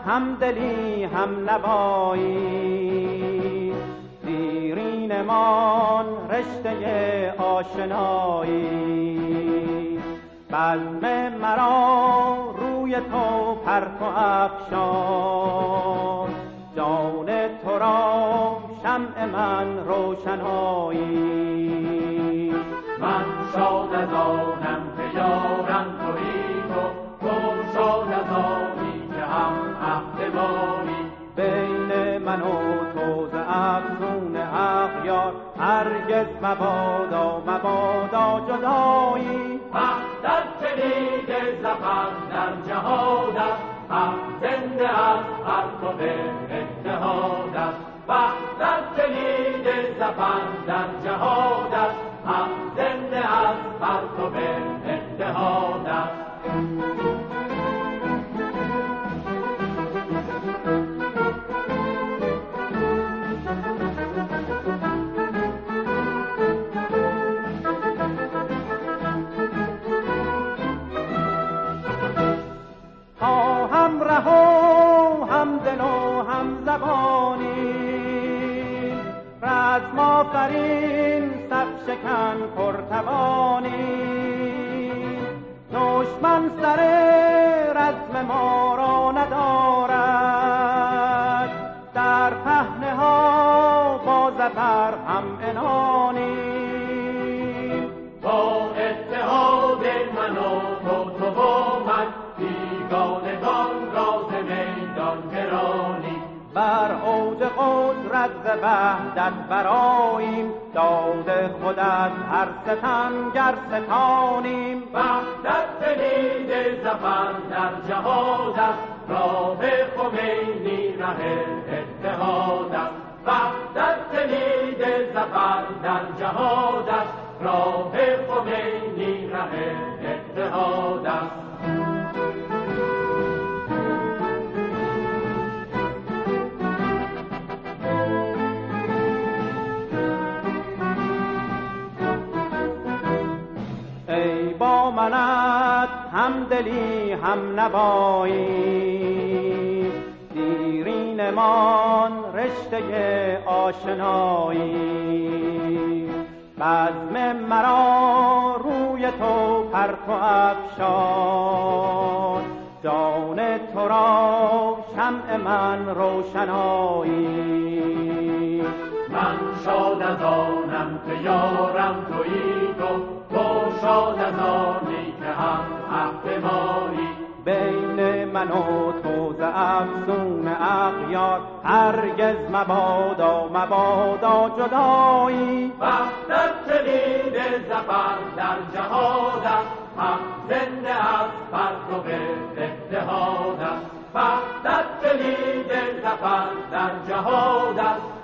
همدلی هم نوایی، دیرینمان رشته آشنایی. بزم مرا روی تو پرت و افشان، جان تو را شمع من روشنایی. من شاد از آنم که یارم تویی تو شاد از آنی که هم عهدمانی. بین من و تو ز افسون اغیار هرگز مبادا جدایی. در کلید ظفر در جهاد است، حق زنده است، پرتو اتحاد است. در کلید ظفر در جهاد است، حق زنده است، پرتو اتحاد است. همره و همدل و همزبانی، رزم آفرین صف شکن پرتوانی. دشمن سر رزم ما را ندارد، در پهنه ها با ظفر هم عنانی. با اتحاد من و تو و من، بیگانگان راز میدان گرانی. بر اوج قدرت ز وحدت برآییم، داد خود از هر ستمگر ستانیم. وحدت کلید ظفر در جهاد است، راه خمینی ره اتحاد است. وحدت کلید ظفر در جهاد است، راه خمینی ره اتحاد است. ای با منت همدلی هم نوایی، دیرینمان رشته آشنایی. بزم مرا روی تو پرت و افشان، جان تو را شمع من روشنایی. من شاد از آنم که یارم تویی تو شاد از آنی که هم عهدمانی. بین من و تو ز افسون اغیار هرگز مبادا جدایی. وحدت کلید ظفر در جهاد است، حق زنده است، پرتو اتحاد است. وحدت کلید ظفر در جهاد است،